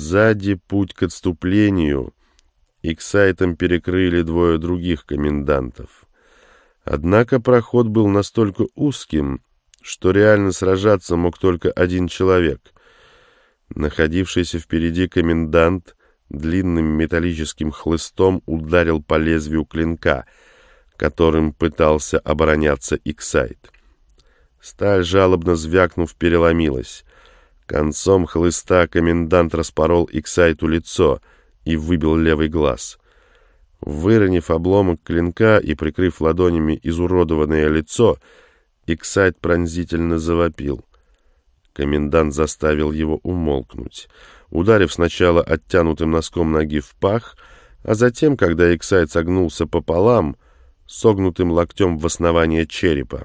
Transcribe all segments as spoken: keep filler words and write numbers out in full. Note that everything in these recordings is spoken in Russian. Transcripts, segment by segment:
Сзади путь к отступлению Иксайтам перекрыли двое других комендантов. Однако проход был настолько узким, что реально сражаться мог только один человек. Находившийся впереди комендант длинным металлическим хлыстом ударил по лезвию клинка, которым пытался обороняться Иксайт. Сталь, жалобно звякнув, переломилась. Концом хлыста комендант распорол Иксайту лицо и выбил левый глаз. Выронив обломок клинка и прикрыв ладонями изуродованное лицо, Иксайт пронзительно завопил. Комендант заставил его умолкнуть, ударив сначала оттянутым носком ноги в пах, а затем, когда Иксайт согнулся пополам, согнутым локтем в основание черепа.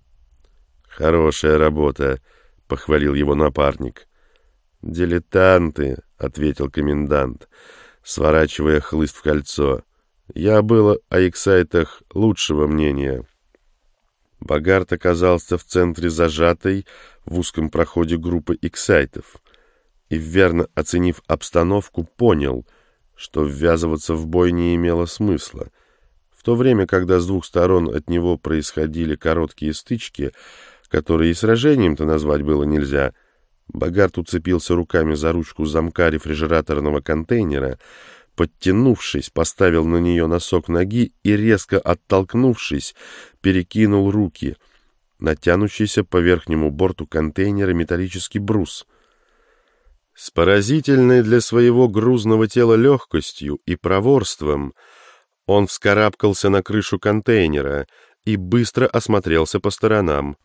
«Хорошая работа», — похвалил его напарник. «Дилетанты», — ответил комендант, сворачивая хлыст в кольцо. «Я был о Иксайтах лучшего мнения». Богарт оказался в центре зажатой в узком проходе группы иксайтов и, верно оценив обстановку, понял, что ввязываться в бой не имело смысла. В то время, когда с двух сторон от него происходили короткие стычки, которые и сражением-то назвать было нельзя, Богарт уцепился руками за ручку замка рефрижераторного контейнера, подтянувшись, поставил на нее носок ноги и, резко оттолкнувшись, перекинул руки на тянущийся по верхнему борту контейнера металлический брус. С поразительной для своего грузного тела легкостью и проворством он вскарабкался на крышу контейнера и быстро осмотрелся по сторонам.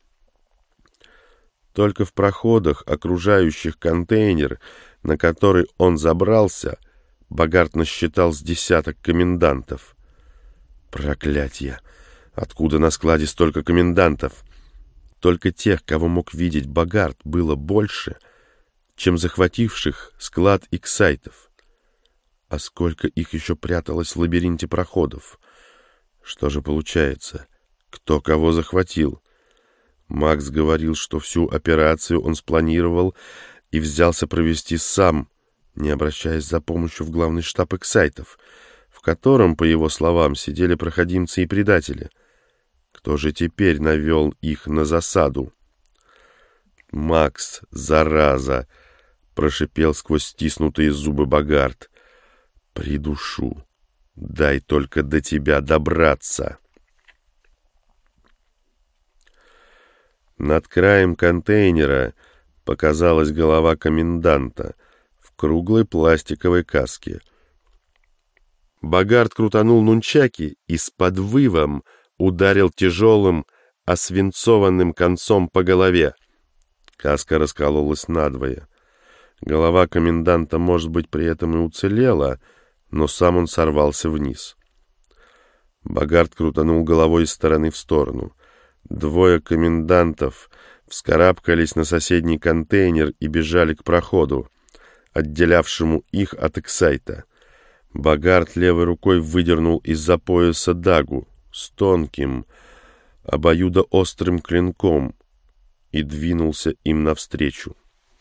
Только в проходах, окружающих контейнер, на который он забрался, Богарт насчитал с десяток комендантов. Проклятье! Откуда на складе столько комендантов? Только тех, кого мог видеть Богарт, было больше, чем захвативших склад иксайтов. А сколько их еще пряталось в лабиринте проходов? Что же получается? Кто кого захватил? Макс говорил, что всю операцию он спланировал и взялся провести сам, не обращаясь за помощью в главный штаб иксайтов, в котором, по его словам, сидели проходимцы и предатели. Кто же теперь навел их на засаду? «Макс, зараза!» — прошипел сквозь стиснутые зубы Богарт. «Придушу! Дай только до тебя добраться!» Над краем контейнера показалась голова коменданта в круглой пластиковой каске. Богарт крутанул нунчаки и с подвывом ударил тяжелым, освинцованным концом по голове. Каска раскололась надвое. Голова коменданта, может быть, при этом и уцелела, но сам он сорвался вниз. Богарт крутанул головой из стороны в сторону. Двое комендантов вскарабкались на соседний контейнер и бежали к проходу, отделявшему их от иксайта. Богарт левой рукой выдернул из-за пояса дагу с тонким, обоюдоострым клинком и двинулся им навстречу.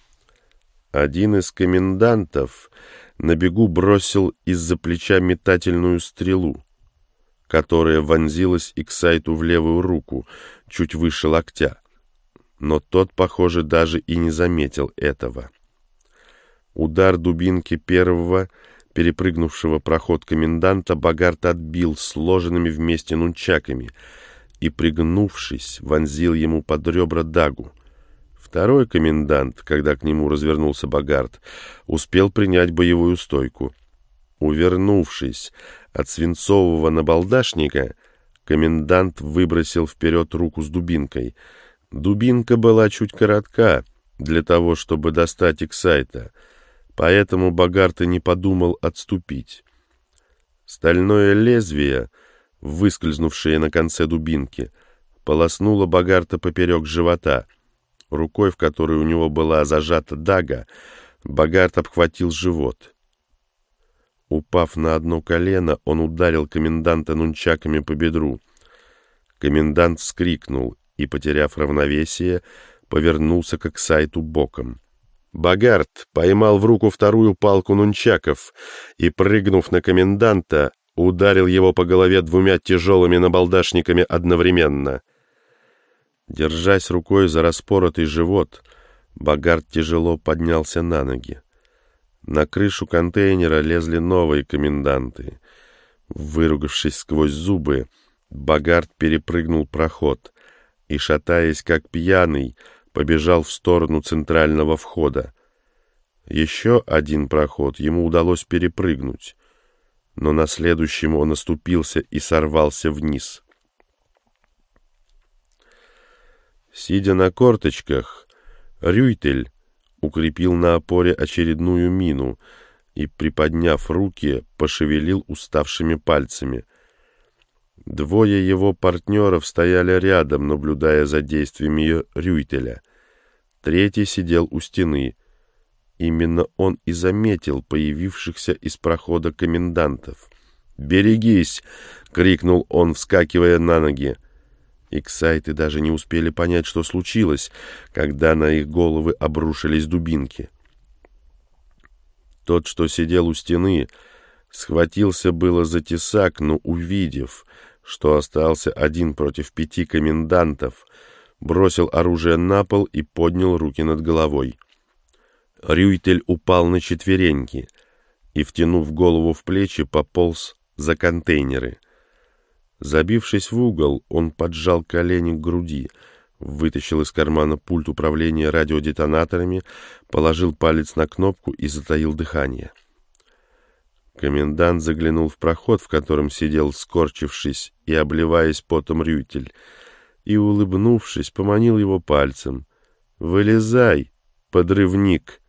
Один из комендантов на бегу бросил из-за плеча метательную стрелу, которая вонзилась иксайту в левую руку, чуть выше локтя. Но тот, похоже, даже и не заметил этого. Удар дубинки первого, перепрыгнувшего проход коменданта, Богарт отбил сложенными вместе нунчаками и, пригнувшись, вонзил ему под ребра дагу. Второй комендант, когда к нему развернулся Богарт, успел принять боевую стойку. Увернувшись от свинцового набалдашника, комендант выбросил вперед руку с дубинкой. Дубинка была чуть коротка для того, чтобы достать иксайта, поэтому Богарт и не подумал отступить. Стальное лезвие, выскользнувшее на конце дубинки, полоснуло Богарта поперек живота. Рукой, в которой у него была зажата дага, Богарт обхватил живот. Упав на одно колено, он ударил коменданта нунчаками по бедру. Комендант вскрикнул и, потеряв равновесие, повернулся к иксайту боком. Богарт поймал в руку вторую палку нунчаков и, прыгнув на коменданта, ударил его по голове двумя тяжелыми набалдашниками одновременно. Держась рукой за распоротый живот, Богарт тяжело поднялся на ноги. На крышу контейнера лезли новые коменданты. Выругавшись сквозь зубы, Богарт перепрыгнул проход и, шатаясь как пьяный, побежал в сторону центрального входа. Еще один проход ему удалось перепрыгнуть, но на следующем он оступился и сорвался вниз. Сидя на корточках, Рюйтель укрепил на опоре очередную мину и, приподняв руки, пошевелил уставшими пальцами. Двое его партнеров стояли рядом, наблюдая за действиями Рюйтеля. Третий сидел у стены. Именно он и заметил появившихся из прохода комендантов. «Берегись!» — крикнул он, вскакивая на ноги. Иксайты даже не успели понять, что случилось, когда на их головы обрушились дубинки. Тот, что сидел у стены, схватился было за тесак, но, увидев, что остался один против пяти комендантов, бросил оружие на пол и поднял руки над головой. Рюйтель упал на четвереньки и, втянув голову в плечи, пополз за контейнеры. Забившись в угол, он поджал колени к груди, вытащил из кармана пульт управления радиодетонаторами, положил палец на кнопку и затаил дыхание. Комендант заглянул в проход, в котором сидел, скорчившись и обливаясь потом, Рюйтель, и, улыбнувшись, поманил его пальцем. «Вылезай, подрывник!»